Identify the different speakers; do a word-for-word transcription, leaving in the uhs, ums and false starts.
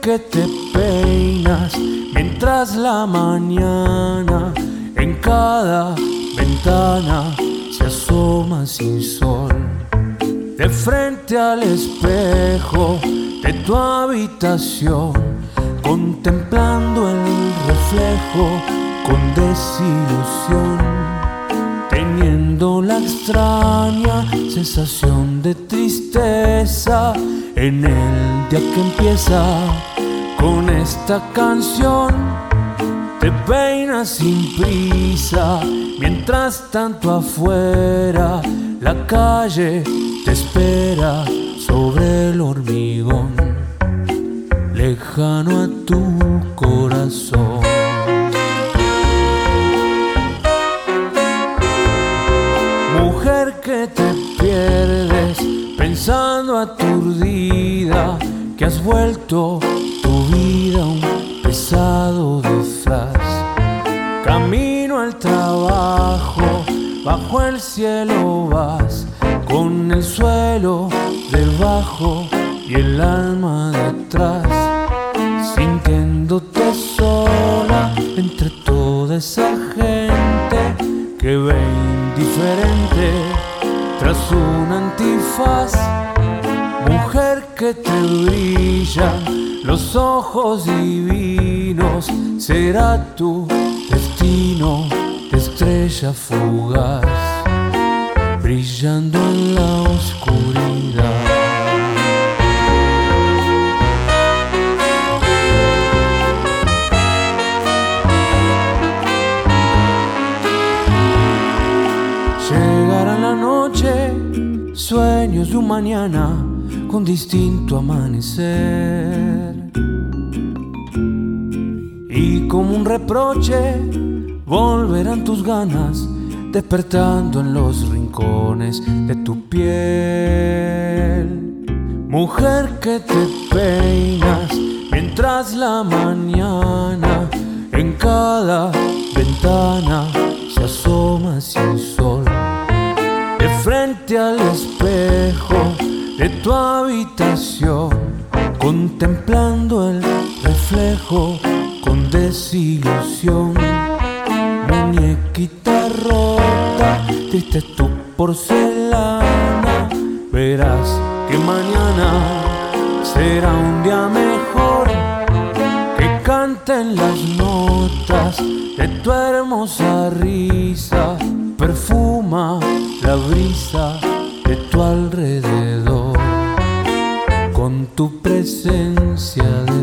Speaker 1: que te peinas mientras la mañana en cada ventana se asoma sin sol. De frente al espejo de tu habitación, contemplando el reflejo con desilusión, teniendo la extraña sensación de tristeza en el día que empieza con esta canción. Te peinas sin prisa, mientras tanto afuera la calle te espera sobre el hormigón, lejano a tu corazón. Mujer que te pierdes, pensando aturdida que has vuelto tu vida un pesado disfraz. Camino al trabajo, bajo el cielo vas, con el suelo debajo y el alma detrás, sintiéndote sola entre toda esa gente que ve indiferente tras un antifaz. Mujer que te brillan los ojos divinos, será tu destino de estrella fugaz, brillando en la oscuridad. Llegará la noche, sueños de un mañana con distinto amanecer, y como un reproche volverán tus ganas, despertando en los rincones de tu piel. Mujer que te peinas mientras la mañana en cada ventana se asoma sin sol. De frente al espejo de tu habitación, contemplando el reflejo con desilusión. Muñequita rota, triste tu porcelana, verás que mañana será un día mejor, que canten las notas de tu hermosa risa, perfuma la brisa de tu alrededor con tu presencia de